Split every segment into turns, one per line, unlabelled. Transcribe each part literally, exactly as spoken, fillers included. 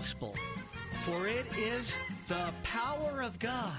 gospel, for it is the power of God.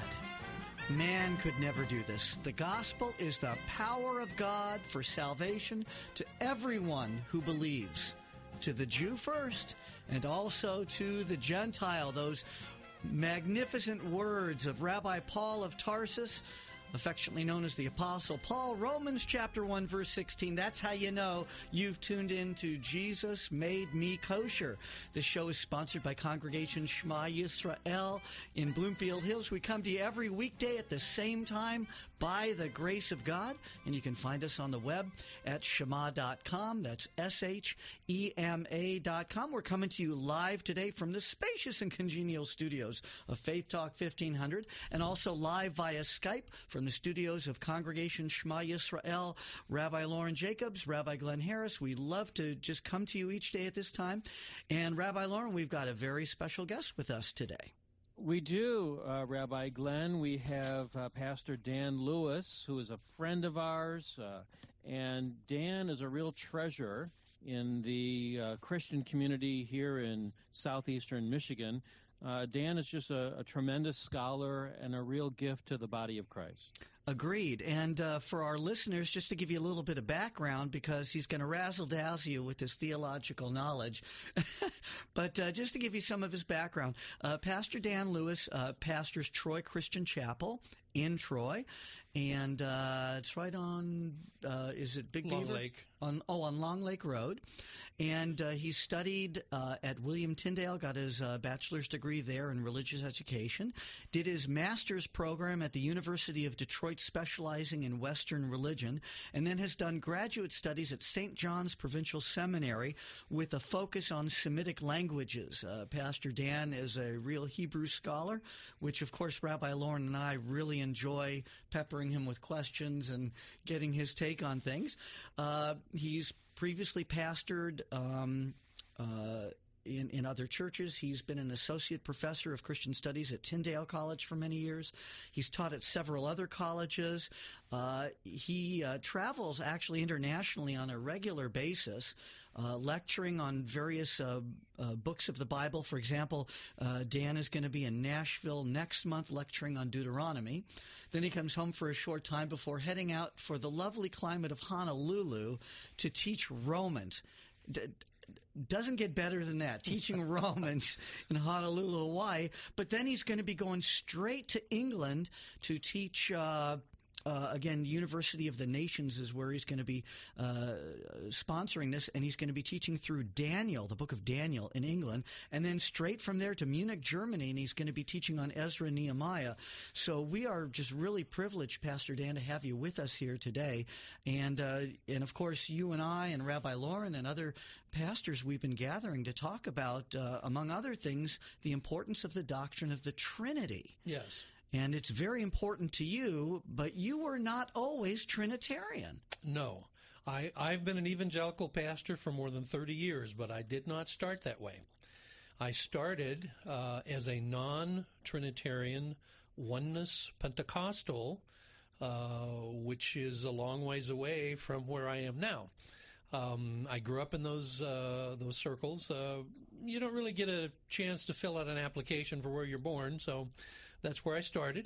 Man could never do this. The gospel is the power of God for salvation to everyone who believes, to the Jew first, and also to the Gentile. Those magnificent words of Rabbi Paul of Tarsus, affectionately known as the Apostle Paul, Romans chapter one, verse sixteen. That's how you know you've tuned in to Jesus Made Me Kosher. This show is sponsored by Congregation Shema Yisrael in Bloomfield Hills. We come to you every weekday at the same time by the grace of God, and you can find us on the web at shema dot com. That's S H E M A dot com. We're coming to you live today from the spacious and congenial studios of Faith Talk fifteen hundred, and also live via Skype from the studios of Congregation Shema Yisrael. Rabbi Lauren Jacobs, Rabbi Glenn Harris, we love to just come to you each day at this time. And Rabbi Lauren, we've got a very special guest with us today.
We do, uh, Rabbi Glenn. We have uh, Pastor Dan Lewis, who is a friend of ours, uh, and Dan is a real treasure in the uh, Christian community here in southeastern Michigan. Uh, Dan is just a, a tremendous scholar and a real gift to the body of Christ.
Agreed. And uh, for our listeners, just to give you a little bit of background, because he's going to razzle-dazzle you with his theological knowledge, but uh, just to give you some of his background, uh, Pastor Dan Lewis uh, pastors Troy Christian Chapel in Troy, and uh, it's right on, uh, is it Big
Long
Beaver?
Lake.
On, oh, on Long Lake Road. And uh, he studied uh, at William Tyndale, got his uh, bachelor's degree there in religious education, did his master's program at the University of Detroit specializing in Western religion, and then has done graduate studies at Saint John's Provincial Seminary with a focus on Semitic languages. Uh, Pastor Dan is a real Hebrew scholar, which, of course, Rabbi Lauren and I really enjoy peppering him with questions and getting his take on things. Uh, he's previously pastored um, uh, in, in other churches. He's been an associate professor of Christian studies at Tyndale College for many years. He's taught at several other colleges. Uh, he uh, travels actually internationally on a regular basis, uh, lecturing on various uh, uh, books of the Bible. For example, uh, Dan is going to be in Nashville next month lecturing on Deuteronomy. Then he comes home for a short time before heading out for the lovely climate of Honolulu to teach Romans. D- Doesn't get better than that, teaching Romans in Honolulu, Hawaii. But then he's going to be going straight to England to teach, uh, uh, again, University of the Nations is where he's going to be uh, sponsoring this, and he's going to be teaching through Daniel, the book of Daniel in England, and then straight from there to Munich, Germany, and he's going to be teaching on Ezra and Nehemiah. So we are just really privileged, Pastor Dan, to have you with us here today. And, uh, and of course, you and I and Rabbi Lauren and other pastors we've been gathering to talk about, uh, among other things, the importance of the doctrine of the Trinity.
Yes.
And it's very important to you, but you were not always Trinitarian.
No. I, I've been an evangelical pastor for more than thirty years, but I did not start that way. I started uh, as a non-Trinitarian oneness Pentecostal, uh, which is a long ways away from where I am now. Um, I grew up in those uh, those circles. Uh, you don't really get a chance to fill out an application for where you're born, so that's where I started.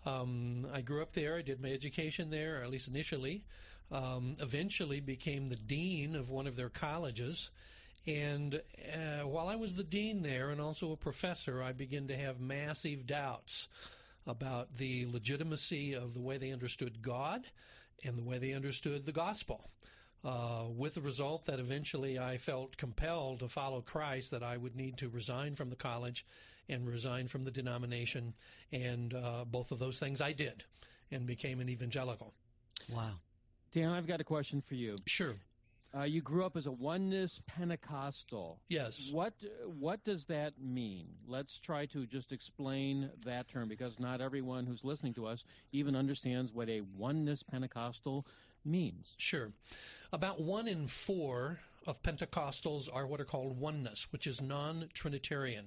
Um, I grew up there. I did my education there, or at least initially. Um, eventually became the dean of one of their colleges. And uh, while I was the dean there and also a professor, I began to have massive doubts about the legitimacy of the way they understood God and the way they understood the gospel. Uh, with the result that eventually I felt compelled to follow Christ, that I would need to resign from the college and resign from the denomination. And uh, both of those things I did and became an evangelical.
Wow.
Dan, I've got a question for you.
Sure.
Uh, you grew up as a oneness Pentecostal.
Yes.
What what does that mean? Let's try to just explain that term, because not everyone who's listening to us even understands what a oneness Pentecostal means.
Sure. About one in four of Pentecostals are what are called oneness, which is non-Trinitarian.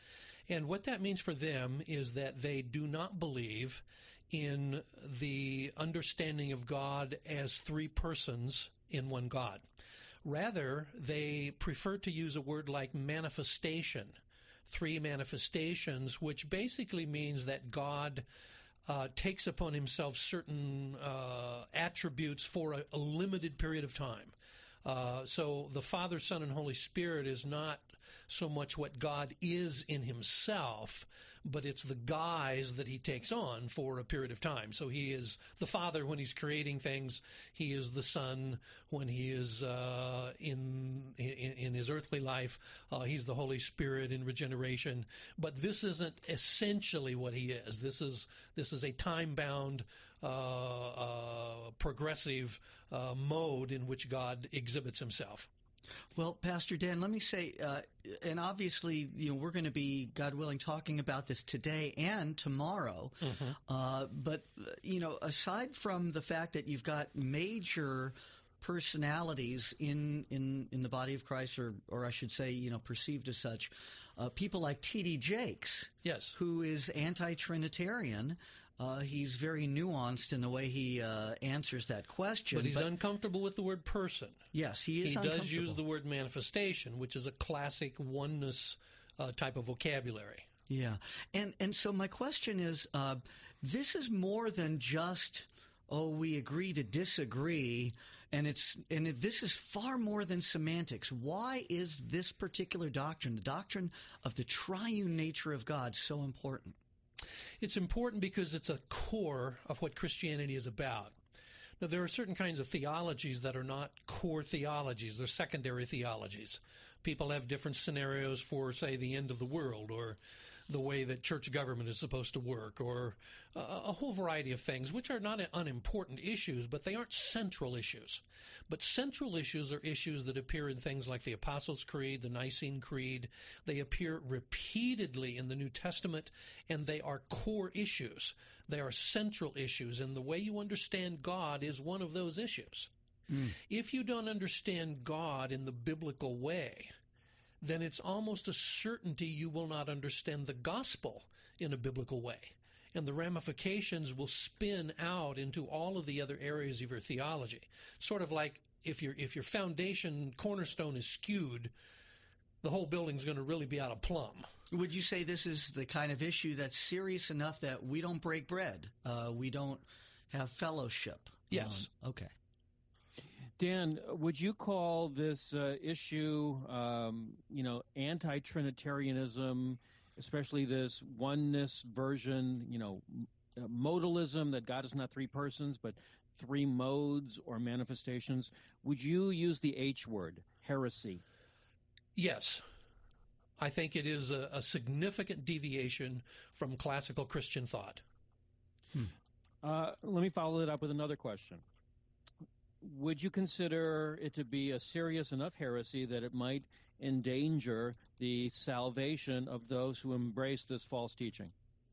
And what that means for them is that they do not believe in the understanding of God as three persons in one God. Rather, they prefer to use a word like manifestation three manifestations, which basically means that God uh, takes upon himself certain uh, attributes for a, a limited period of time. Uh, so the Father, Son, and Holy Spirit is not so much what God is in himself, but it's the guise that he takes on for a period of time. So he is the Father when he's creating things. He is the Son when he is uh, in, in in his earthly life. Uh, he's the Holy Spirit in regeneration. But this isn't essentially what he is. This is this is a time-bound, uh, uh, progressive uh, mode in which God exhibits himself.
Well, Pastor Dan, let me say, uh, and obviously, you know, we're going to be, God willing, talking about this today and tomorrow. Mm-hmm. Uh, but, you know, aside from the fact that you've got major personalities in, in, in the body of Christ, or, or I should say, you know, perceived as such, uh, people like T D Jakes,
yes,
who is anti-Trinitarian. Uh, he's very nuanced in the way he uh, answers that question.
But he's but, uncomfortable with the word person.
Yes, he is
He
uncomfortable.
does use the word manifestation, which is a classic oneness uh, type of vocabulary.
Yeah. And, and so my question is, uh, this is more than just, oh, we agree to disagree, and it's and it, this is far more than semantics. Why is this particular doctrine, the doctrine of the triune nature of God, so important?
It's important because it's a core of what Christianity is about. Now, there are certain kinds of theologies that are not core theologies. They're secondary theologies. People have different scenarios for, say, the end of the world, or the way that church government is supposed to work, or a, a whole variety of things, which are not unimportant issues, but they aren't central issues. But central issues are issues that appear in things like the Apostles' Creed, the Nicene Creed. They appear repeatedly in the New Testament, and they are core issues. They are central issues, and the way you understand God is one of those issues. Mm. If you don't understand God in the biblical way, then it's almost a certainty you will not understand the gospel in a biblical way. And the ramifications will spin out into all of the other areas of your theology. Sort of like if your if your foundation cornerstone is skewed, the whole building's going to really be out of plumb.
Would you say this is the kind of issue that's serious enough that we don't break bread? Uh, we don't have fellowship?
Yes.
Um, okay.
Dan, would you call this uh, issue, um, you know, anti-Trinitarianism, especially this oneness version, you know, modalism, that God is not three persons, but three modes or manifestations? Would you use the H word, heresy?
Yes. I think it is a, a significant deviation from classical Christian thought.
Hmm. Uh, let me follow it up with another question. Would you consider it to be a serious enough heresy that it might endanger the salvation of those who embrace this false teaching?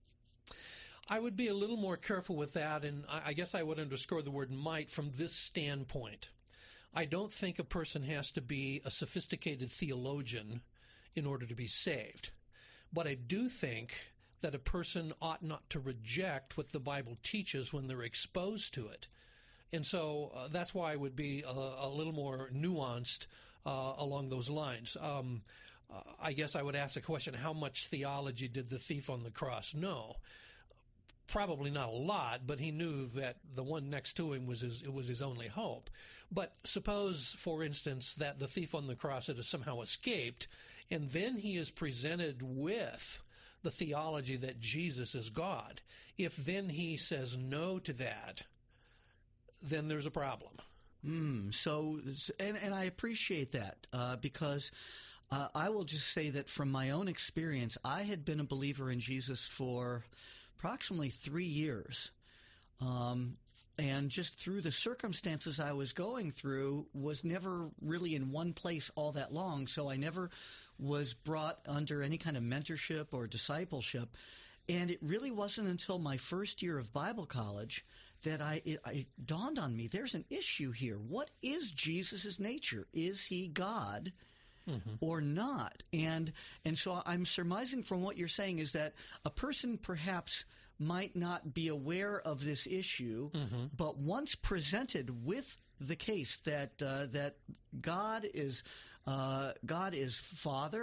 I would be a little more careful with that, and I guess I would underscore the word might from this standpoint. I don't think a person has to be a sophisticated theologian in order to be saved. But I do think that a person ought not to reject what the Bible teaches when they're exposed to it. And so uh, that's why I would be a, a little more nuanced uh, along those lines. Um, uh, I guess I would ask the question, how much theology did the thief on the cross know? Probably not a lot, but he knew that the one next to him was his, it was his only hope. But suppose, for instance, that the thief on the cross had somehow escaped, and then he is presented with the theology that Jesus is God. If then he says no to that, then there's a problem.
Mm, so, and, and I appreciate that uh, because uh, I will just say that from my own experience, I had been a believer in Jesus for approximately three years. Um, and just through the circumstances I was going through, was never really in one place all that long. So I never was brought under any kind of mentorship or discipleship. And it really wasn't until my first year of Bible college that I it, it dawned on me, there's an issue here. What is Jesus' nature? Is he God mm-hmm. or not? And and so I'm surmising from what you're saying is that a person perhaps might not be aware of this issue, mm-hmm. but once presented with the case that uh, that God is uh, God is Father,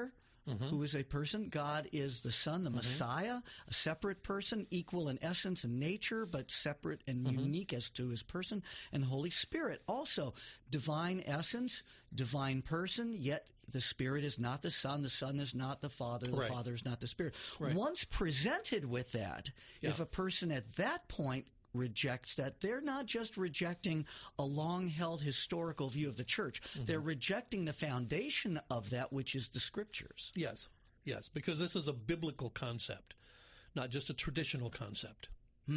mm-hmm. who is a person. God is the Son, the mm-hmm. Messiah, a separate person, equal in essence and nature, but separate and mm-hmm. unique as to his person. And the Holy Spirit, also divine essence, divine person, yet the Spirit is not the Son, the Son is not the Father, the
right.
Father is not the Spirit.
Right.
Once presented with that, yeah. if a person at that point rejects that, they're not just rejecting a long-held historical view of the church. Mm-hmm. They're rejecting the foundation of that, which is the Scriptures.
Yes, yes, because this is a biblical concept, not just a traditional concept.
Hmm.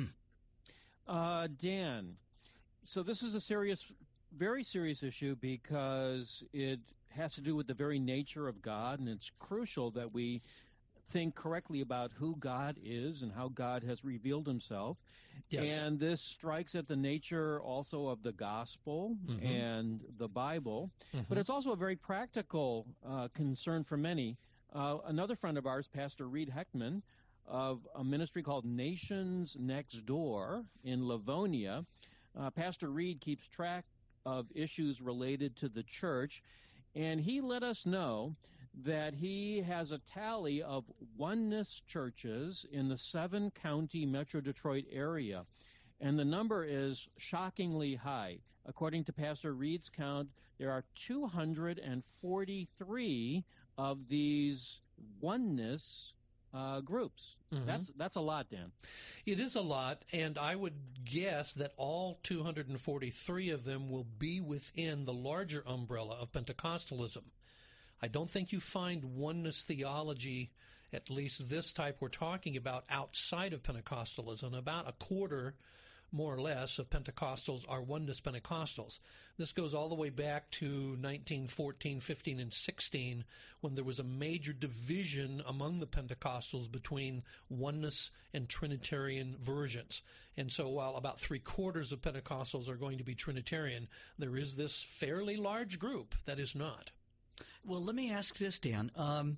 Uh, Dan, so this is a serious, very serious issue because it has to do with the very nature of God, and it's crucial that we think correctly about who God is and how God has revealed himself.
Yes.
And this strikes at the nature also of the gospel mm-hmm. and the Bible. Mm-hmm. But it's also a very practical uh, concern for many. Uh, another friend of ours, Pastor Reed Heckman, of a ministry called Nations Next Door in Livonia, uh, Pastor Reed keeps track of issues related to the church, and he let us know that he has a tally of oneness churches in the seven-county Metro Detroit area, and the number is shockingly high. According to Pastor Reed's count, there are two hundred forty-three of these oneness uh, groups. Mm-hmm. That's that's a lot, Dan.
It is a lot, and I would guess that all two hundred forty-three of them will be within the larger umbrella of Pentecostalism. I don't think you find oneness theology, at least this type we're talking about, outside of Pentecostalism. About a quarter, more or less, of Pentecostals are oneness Pentecostals. This goes all the way back to nineteen fourteen, fifteen, and sixteen, when there was a major division among the Pentecostals between oneness and Trinitarian versions. And so while about three quarters of Pentecostals are going to be Trinitarian, there is this fairly large group that is not.
Well, let me ask this, Dan. Um,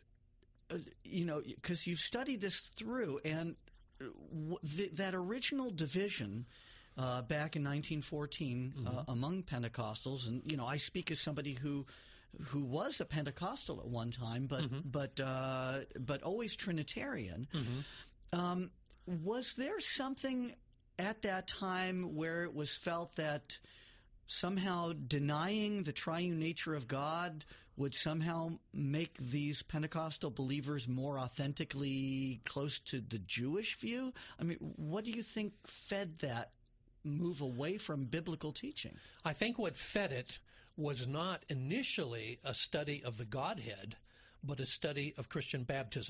uh, you know, because you've studied this through, and w- th- that original division uh, back in nineteen fourteen mm-hmm. uh, among Pentecostals, and you know, I speak as somebody who who was a Pentecostal at one time, but mm-hmm. but uh, but always Trinitarian. Mm-hmm. Um, was there something at that time where it was felt that somehow denying the triune nature of God would somehow make these Pentecostal believers more authentically close to the Jewish view? I mean, what do you think fed that move away from biblical teaching?
I think what fed it was not initially a study of the Godhead, but a study of Christian baptism.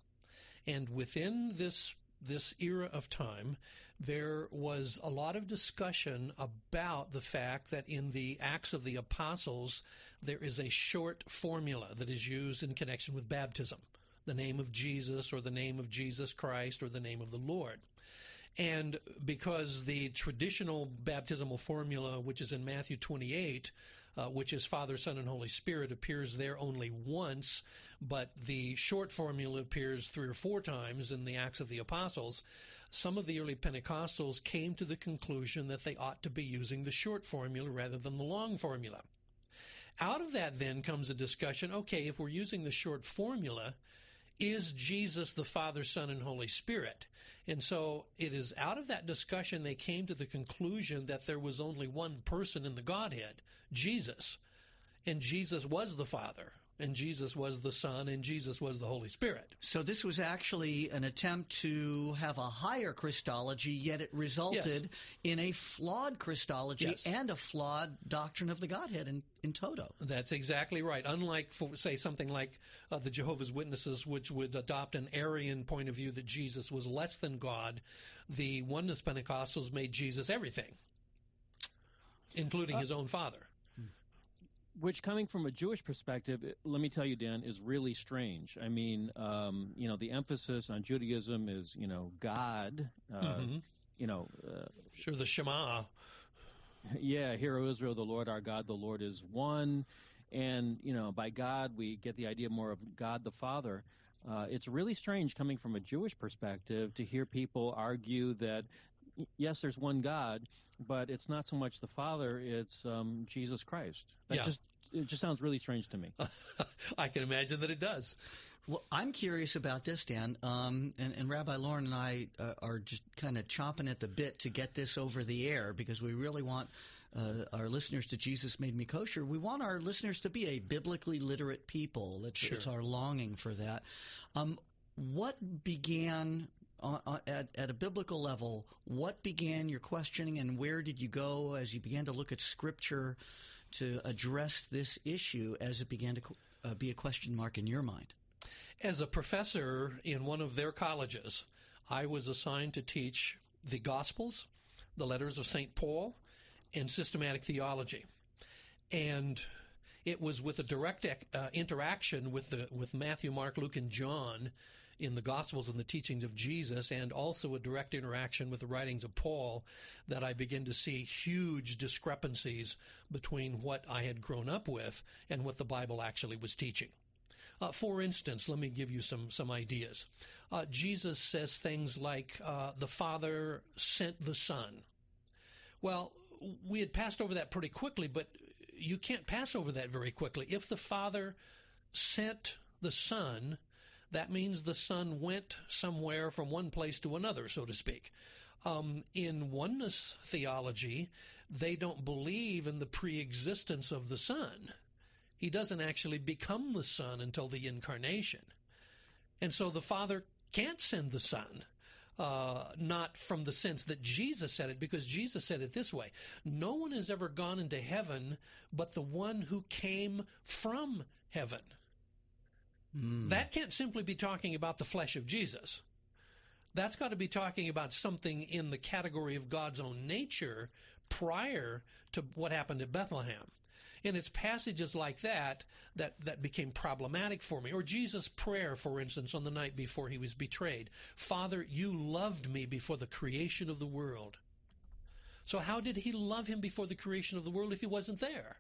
And within this this era of time, there was a lot of discussion about the fact that in the Acts of the Apostles, there is a short formula that is used in connection with baptism, the name of Jesus or the name of Jesus Christ or the name of the Lord. And because the traditional baptismal formula, which is in Matthew twenty-eight, uh, which is Father, Son, and Holy Spirit, appears there only once, but the short formula appears three or four times in the Acts of the Apostles, some of the early Pentecostals came to the conclusion that they ought to be using the short formula rather than the long formula. Out of that then comes a discussion, okay, if we're using the short formula, is Jesus the Father, Son, and Holy Spirit? And so it is out of that discussion they came to the conclusion that there was only one person in the Godhead, Jesus. And Jesus was the Father, and Jesus was the Son, and Jesus was the Holy Spirit.
So this was actually an attempt to have a higher Christology, yet it resulted yes. in a flawed Christology yes. and a flawed doctrine of the Godhead in, in toto.
That's exactly right. Unlike, for, say, something like uh, the Jehovah's Witnesses, which would adopt an Arian point of view that Jesus was less than God, the Oneness Pentecostals made Jesus everything, including uh, his own Father.
Which, coming from a Jewish perspective, let me tell you, Dan, is really strange. I mean, um, you know, the emphasis on Judaism is, you know, God, uh, mm-hmm. you know. Uh,
sure, the Shema.
Yeah, Hear, O Israel, the Lord our God, the Lord is one. And, you know, by God, we get the idea more of God the Father. Uh, it's really strange coming from a Jewish perspective to hear people argue that, yes, there's one God, but it's not so much the Father, it's um, Jesus Christ. That
yeah.
just it just sounds really strange to me.
I can imagine that it does.
Well, I'm curious about this, Dan, um, and, and Rabbi Lauren and I uh, are just kind of chomping at the bit to get this over the air because we really want uh, our listeners to Jesus Made Me Kosher. We want our listeners to be a biblically literate people. It's,
Sure.
it's our longing for that. Um, what began uh, uh, at, at a biblical level, what began your questioning and where did you go as you began to look at Scripture to address this issue as it began to uh, be a question mark in your mind?
As a professor in one of their colleges, I was assigned to teach the Gospels, the letters of Saint Paul, and systematic theology. And it was with a direct uh, interaction with the with Matthew, Mark, Luke, and John in the Gospels and the teachings of Jesus, and also a direct interaction with the writings of Paul, that I began to see huge discrepancies between what I had grown up with and what the Bible actually was teaching. Uh, for instance, let me give you some, some ideas. Uh, Jesus says things like, uh, the Father sent the Son. Well, we had passed over that pretty quickly, but you can't pass over that very quickly. If the Father sent the Son, that means the Son went somewhere from one place to another, so to speak. Um, in oneness theology, they don't believe in the pre-existence of the Son. He doesn't actually become the Son until the incarnation. And so the Father can't send the Son, uh, not from the sense that Jesus said it, because Jesus said it this way: no one has ever gone into heaven but the one who came from heaven. Mm. That can't simply be talking about the flesh of Jesus. That's got to be talking about something in the category of God's own nature prior to what happened at Bethlehem. And it's passages like that, that that became problematic for me. Or Jesus' prayer, for instance, on the night before he was betrayed. Father, you loved me before the creation of the world. So how did he love him before the creation of the world if he wasn't there?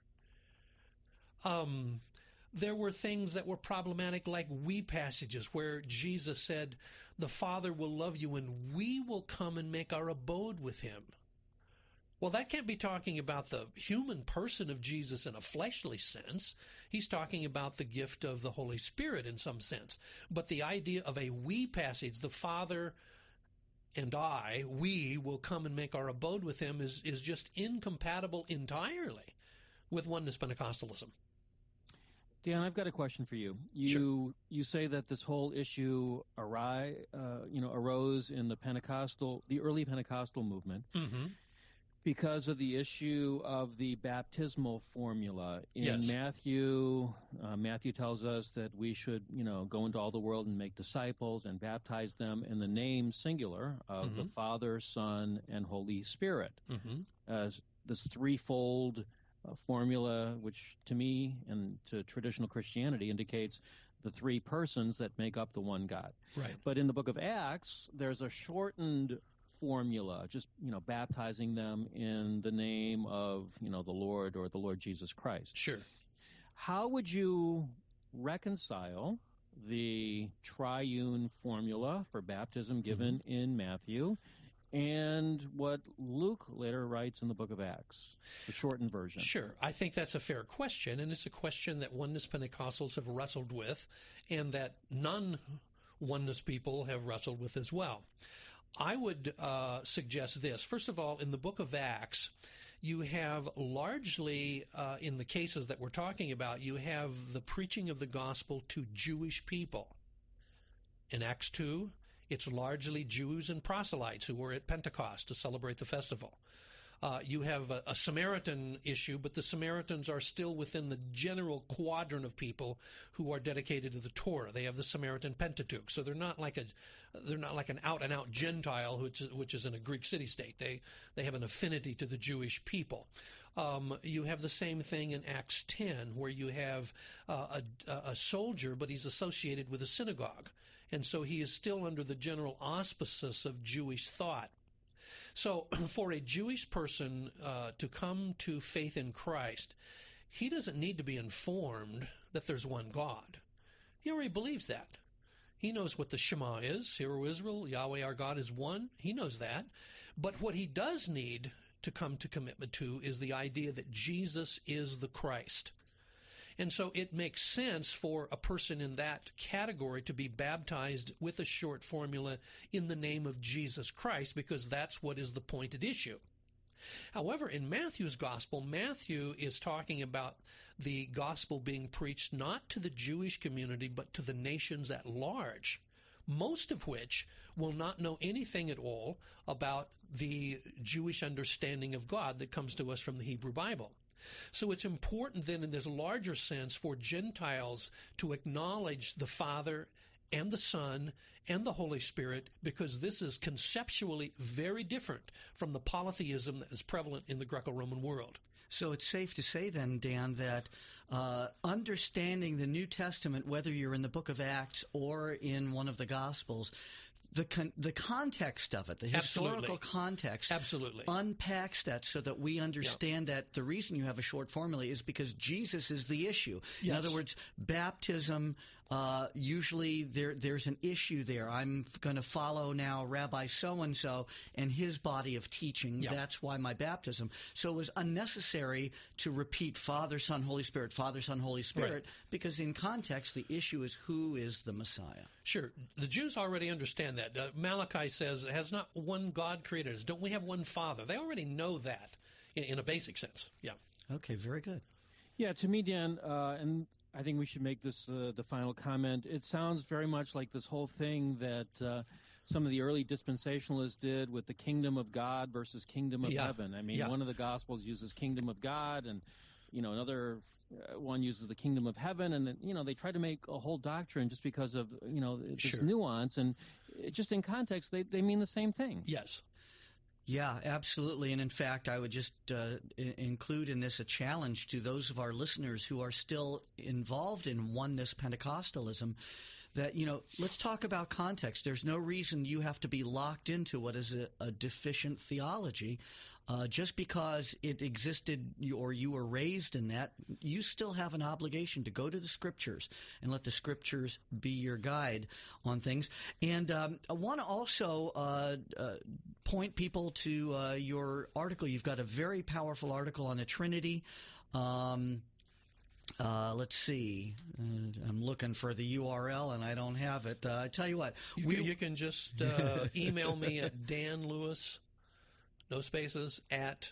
Um, there were things that were problematic, like we passages where Jesus said, the Father will love you and we will come and make our abode with him. Well, that can't be talking about the human person of Jesus in a fleshly sense. He's talking about the gift of the Holy Spirit in some sense. But the idea of a we passage, the Father and I, we will come and make our abode with him, is, is just incompatible entirely with oneness Pentecostalism.
Dan, I've got a question for you. You
Sure.
you say that this whole issue arose, uh, you know, arose in the Pentecostal, the early Pentecostal movement.
Mm-hmm.
Because of the issue of the baptismal formula. In
Yes.
Matthew, uh, Matthew tells us that we should, you know, go into all the world and make disciples and baptize them in the name singular of
Mm-hmm.
the Father, Son, and Holy Spirit.
Mm-hmm.
As this threefold uh, formula, which to me and to traditional Christianity indicates the three persons that make up the one God.
Right.
But in the book of Acts, there's a shortened formula, just, you know, baptizing them in the name of, you know, the Lord or the Lord Jesus Christ.
Sure.
How would you reconcile the triune formula for baptism given mm-hmm. in Matthew and what Luke later writes in the book of Acts, the shortened version?
Sure. I think that's a fair question, and it's a question that oneness Pentecostals have wrestled with and that non-oneness people have wrestled with as well. I would uh, suggest this. First of all, in the book of Acts, you have largely, uh, in the cases that we're talking about, you have the preaching of the gospel to Jewish people. In Acts two, it's largely Jews and proselytes who were at Pentecost to celebrate the festival. Uh, you have a, a Samaritan issue, but the Samaritans are still within the general quadrant of people who are dedicated to the Torah. They have the Samaritan Pentateuch, so they're not like a they're not like an out and out Gentile which is, which is in a Greek city-state. They they have an affinity to the Jewish people. Um, you have the same thing in Acts ten, where you have uh, a, a soldier, but he's associated with a synagogue, and so he is still under the general auspices of Jewish thought. So for a Jewish person uh, to come to faith in Christ, he doesn't need to be informed that there's one God. He already believes that. He knows what the Shema is. Hear, O Israel, Yahweh our God is one. He knows that. But what he does need to come to commitment to is the idea that Jesus is the Christ. And so it makes sense for a person in that category to be baptized with a short formula in the name of Jesus Christ, because that's what is the point at issue. However, in Matthew's gospel, Matthew is talking about the gospel being preached not to the Jewish community, but to the nations at large, most of which will not know anything at all about the Jewish understanding of God that comes to us from the Hebrew Bible. So it's important then in this larger sense for Gentiles to acknowledge the Father and the Son and the Holy Spirit, because this is conceptually very different from the polytheism that is prevalent in the Greco-Roman world.
So it's safe to say then, Dan, that uh, understanding the New Testament, whether you're in the book of Acts or in one of the Gospels, the con- the context of it, the historical
Absolutely.
context,
Absolutely.
unpacks that so that we understand yeah. that the reason you have a short formula is because Jesus is the issue.
Yes.
In other words, baptism, uh, usually there there's an issue there. I'm going to follow now Rabbi so-and-so and his body of teaching.
Yeah.
That's why my baptism. So it was unnecessary to repeat Father, Son, Holy Spirit, Father, Son, Holy Spirit,
Right.
because in context, the issue is who is the Messiah.
Sure. The Jews already understand that. Uh, Malachi says, has not one God created us? Don't we have one Father? They already know that in, in a basic sense. Yeah.
Okay, very good.
Yeah, to me, Dan, uh, and I think we should make this uh, the final comment. It sounds very much like this whole thing that uh, some of the early dispensationalists did with the kingdom of God versus kingdom of
Yeah.
heaven. I mean,
Yeah.
one of the Gospels uses kingdom of God, and you know, another uh, one uses the kingdom of heaven, and then, you know, they try to make a whole doctrine just because of, you know, this
Sure.
nuance, and it, just in context, they they mean the same thing.
Yes.
Yeah, absolutely. And in fact, I would just uh, I- include in this a challenge to those of our listeners who are still involved in oneness Pentecostalism that, you know, let's talk about context. There's no reason you have to be locked into what is a, a deficient theology. Uh, just because it existed or you were raised in that, you still have an obligation to go to the Scriptures and let the Scriptures be your guide on things. And um, I want to also uh, uh, point people to uh, your article. You've got a very powerful article on the Trinity. Um, uh, let's see. Uh, I'm looking for the U R L, and I don't have it. Uh, I tell you what.
You,
we,
can, you can just uh, email me at Dan Lewis, no spaces, at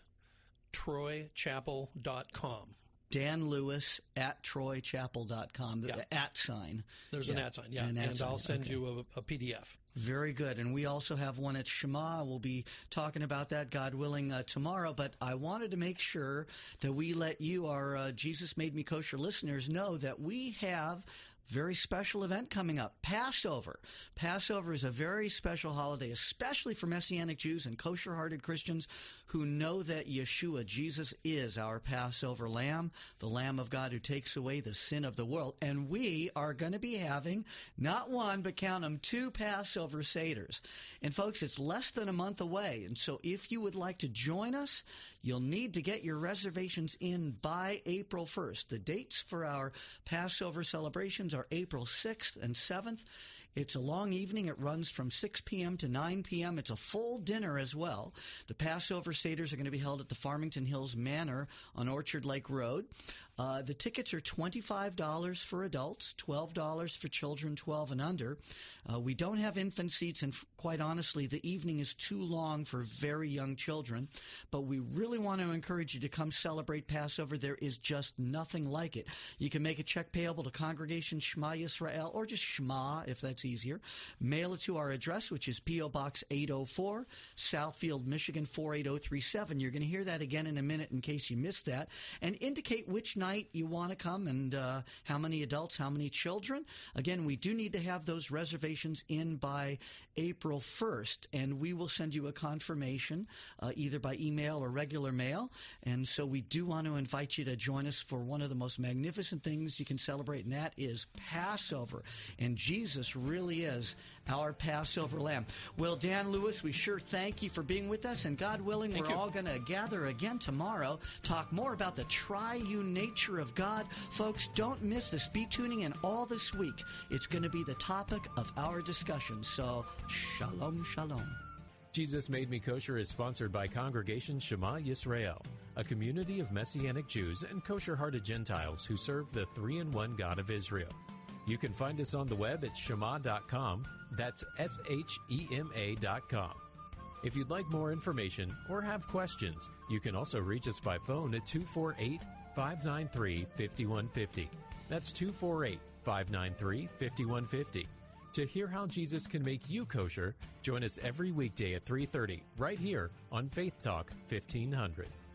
troy chapel dot com.
Dan Lewis at troy chapel dot com, the
Yeah.
at sign.
There's
Yeah.
an at sign, yeah,
An at
and
sign,
I'll send
okay.
you a, a P D F.
Very good. And we also have one at Shema. We'll be talking about that, God willing, uh, tomorrow. But I wanted to make sure that we let you, our uh, Jesus Made Me Kosher listeners, know that we have very special event coming up, Passover. Passover is a very special holiday, especially for Messianic Jews and kosher-hearted Christians who know that Yeshua, Jesus, is our Passover lamb, the Lamb of God who takes away the sin of the world. And we are going to be having not one, but count them, two Passover Seders. And folks, it's less than a month away. And so if you would like to join us, you'll need to get your reservations in by April first. The dates for our Passover celebrations are April sixth and seventh. It's a long evening. It runs from six p.m. to nine p.m. It's a full dinner as well. The Passover Seders are going to be held at the Farmington Hills Manor on Orchard Lake Road. Uh, the tickets are twenty-five dollars for adults, twelve dollars for children twelve and under. Uh, we don't have infant seats, and f- quite honestly, the evening is too long for very young children. But we really want to encourage you to come celebrate Passover. There is just nothing like it. You can make a check payable to Congregation Shema Yisrael, or just Shema if that's easier. Mail it to our address, which is P O. Box eight oh four, Southfield, Michigan four eight oh three seven. You're going to hear that again in a minute in case you missed that. And indicate which night you want to come and uh, how many adults, how many children. Again, we do need to have those reservations in by April first, and we will send you a confirmation uh, either by email or regular mail. And so we do want to invite you to join us for one of the most magnificent things you can celebrate, and that is Passover. And Jesus really is our Passover lamb. Well, Dan Lewis, we sure thank you for being with us, and God willing,
Thank
we're
you.
all going to gather again tomorrow, talk more about the triune nature of God. Folks, don't miss this. Be tuning in all this week. It's going to be the topic of our discussion. So, shalom, shalom.
Jesus Made Me Kosher is sponsored by Congregation Shema Yisrael, a community of Messianic Jews and kosher-hearted Gentiles who serve the three-in-one God of Israel. You can find us on the web at shema dot com. That's S H E M A dot com. If you'd like more information or have questions, you can also reach us by phone at two four eight, five nine three, five one five zero. That's two four eight, five nine three, five one five zero. To hear how Jesus can make you kosher, join us every weekday at three thirty right here on Faith Talk fifteen hundred.